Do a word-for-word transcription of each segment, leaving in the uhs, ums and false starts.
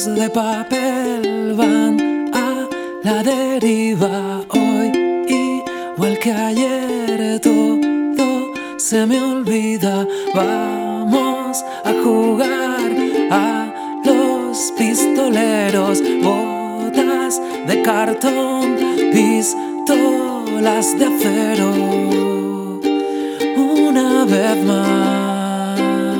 Barcos de papel van a la deriva hoy, igual que ayer todo se me olvida. Vamos a jugar a los pistoleros, botas de cartón, pistolas de acero. Una vez más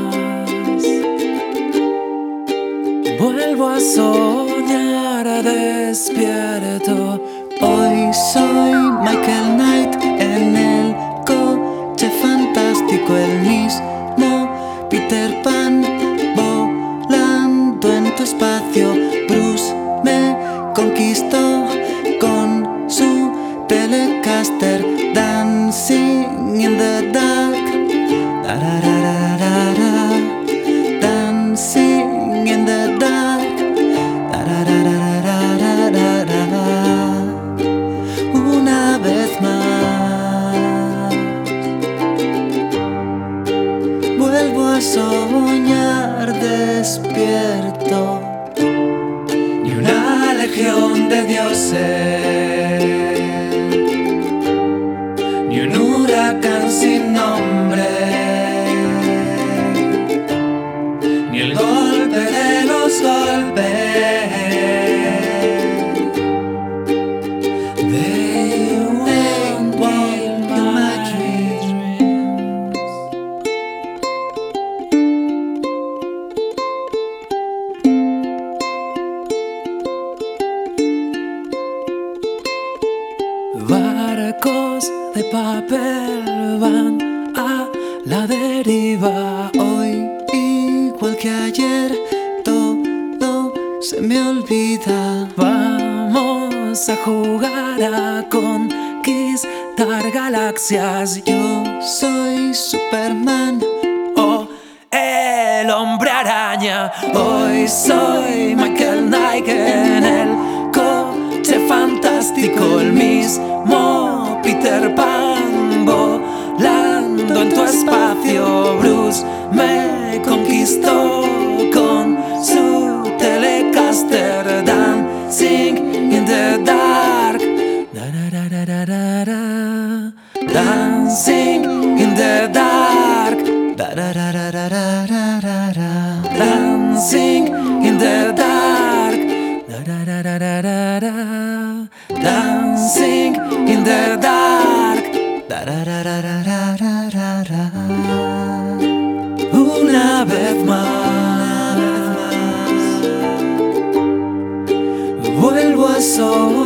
vuelvo a soñar despierto. Hoy soy Michael Knight en el coche fantástico, el mismo Peter Pan volando en tu espacio. Bruce me conquistó con su Telecaster, dancing in the dark, da, da, da, da, da, da. Dancing in the dark, da, da, da, da, da, da, da, da, da. Una vez más vuelvo a soñar despierto. Y una legión de dioses, ni un huracán sin nombre, ni el golpe de los golpes. They won't kill my dreams. Barcos de papel van a la deriva Hoy, igual que ayer, todo se me olvida. Vamos a jugar a conquistar galaxias. Yo soy Superman, Oh, el hombre araña. Hoy soy Michael Knight en el coche fantástico, el mismo Peter Pan volando en tu espacio. Bruce me conquistó con su Telecaster, dancing in the dark, da, da, da, da, da, da, da. Dancing in the dark, da, da, da, da, da, da, da, da, da. Dancing in the dark, da, da, da, da, da, da, da. Dancing in the dark, da, da, da, da, da, da, da, da, da. Una vez más vuelvo a soñar